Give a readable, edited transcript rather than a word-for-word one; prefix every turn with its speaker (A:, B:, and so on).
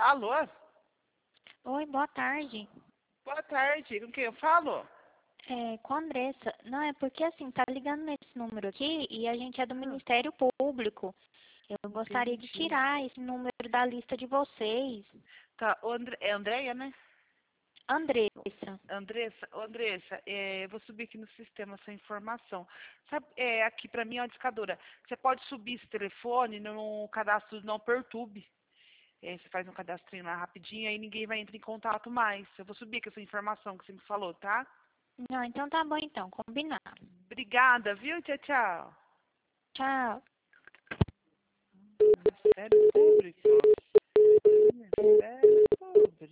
A: Alô?
B: Oi, boa tarde.
A: Boa tarde. Com quem eu falo?
B: Com a Andressa. Não, é porque assim, tá ligando nesse número aqui e a gente é do
A: Ah,
B: Ministério Público. Eu gostaria de
A: entendi.
B: tirar esse número da lista de vocês.
A: Tá, é Andréia, né?
B: Andressa.
A: Andressa, eu vou subir aqui no sistema essa informação. Sabe, aqui pra mim é uma discadora. Você pode subir esse telefone no cadastro do Não Perturbe. Você faz um cadastrinho lá rapidinho, aí ninguém vai entrar em contato mais. Eu vou subir aqui essa informação que você me falou, tá?
B: Não, então tá bom então, combinado.
A: Obrigada, viu? Tchau, tchau.
B: Tchau.
A: Ministério Público. Ministério Público.